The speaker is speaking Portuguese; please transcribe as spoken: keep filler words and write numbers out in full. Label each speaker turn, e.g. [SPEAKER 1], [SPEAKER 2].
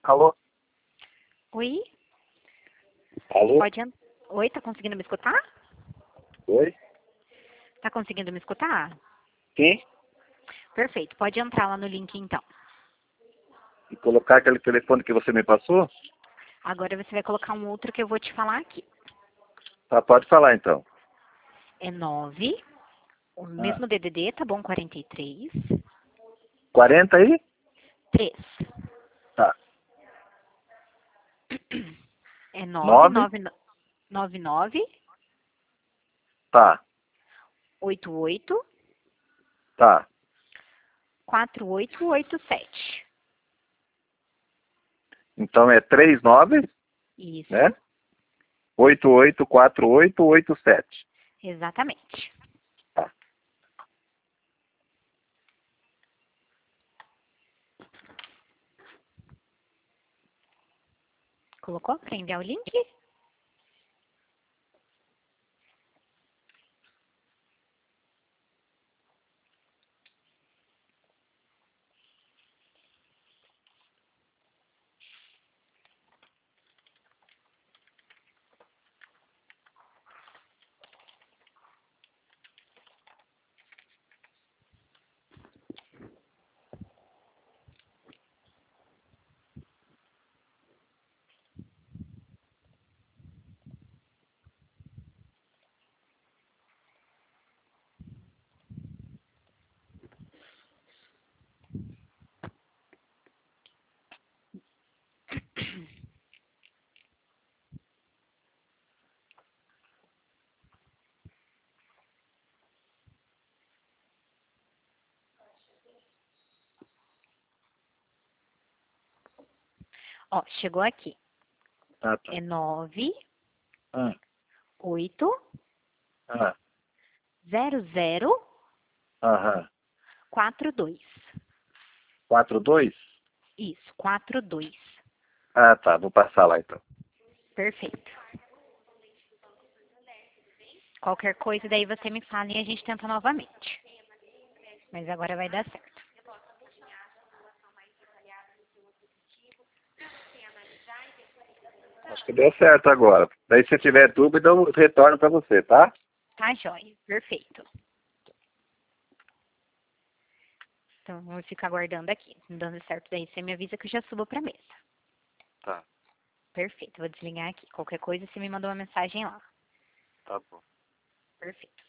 [SPEAKER 1] Alô?
[SPEAKER 2] Oi?
[SPEAKER 1] Alô?
[SPEAKER 2] Pode... en- Oi, tá conseguindo me escutar?
[SPEAKER 1] Oi?
[SPEAKER 2] Tá conseguindo me escutar?
[SPEAKER 1] Sim?
[SPEAKER 2] Perfeito, pode entrar lá no link então.
[SPEAKER 1] E colocar aquele telefone que você me passou?
[SPEAKER 2] Agora você vai colocar um outro que eu vou te falar aqui.
[SPEAKER 1] Tá, pode falar então.
[SPEAKER 2] É nove, o
[SPEAKER 1] Ah.
[SPEAKER 2] mesmo D D D, tá bom? quarenta e três,
[SPEAKER 1] quarenta aí?
[SPEAKER 2] três.
[SPEAKER 1] Tá.
[SPEAKER 2] É nove,
[SPEAKER 1] nove?
[SPEAKER 2] nove, nove, nove,
[SPEAKER 1] Tá.
[SPEAKER 2] oito, oito,
[SPEAKER 1] Tá.
[SPEAKER 2] quatro, oito, oito, sete.
[SPEAKER 1] Então é trinta e nove,
[SPEAKER 2] Isso,
[SPEAKER 1] né? oito oito quatro oito oito sete.
[SPEAKER 2] exatamente.
[SPEAKER 1] Tá.
[SPEAKER 2] Colocou para enviar o link? Ó, chegou aqui.
[SPEAKER 1] Ah, tá.
[SPEAKER 2] É nove,
[SPEAKER 1] Ah,
[SPEAKER 2] oito,
[SPEAKER 1] ah,
[SPEAKER 2] zero, zero,
[SPEAKER 1] aham.
[SPEAKER 2] quatro, dois.
[SPEAKER 1] quatro dois?
[SPEAKER 2] Isso, quatro, dois.
[SPEAKER 1] Ah, tá. Vou passar lá então.
[SPEAKER 2] Perfeito. Qualquer coisa daí você me fala e a gente tenta novamente. Mas agora vai dar certo.
[SPEAKER 1] Acho que deu certo agora. Daí se tiver dúvida, eu retorno para você, tá?
[SPEAKER 2] Tá, joia? Perfeito. Então, vamos ficar aguardando aqui. Dando certo daí, você me avisa que eu já subo pra mesa.
[SPEAKER 1] Tá.
[SPEAKER 2] Perfeito. Vou desligar aqui. Qualquer coisa, você me manda uma mensagem lá.
[SPEAKER 1] Tá bom.
[SPEAKER 2] Perfeito.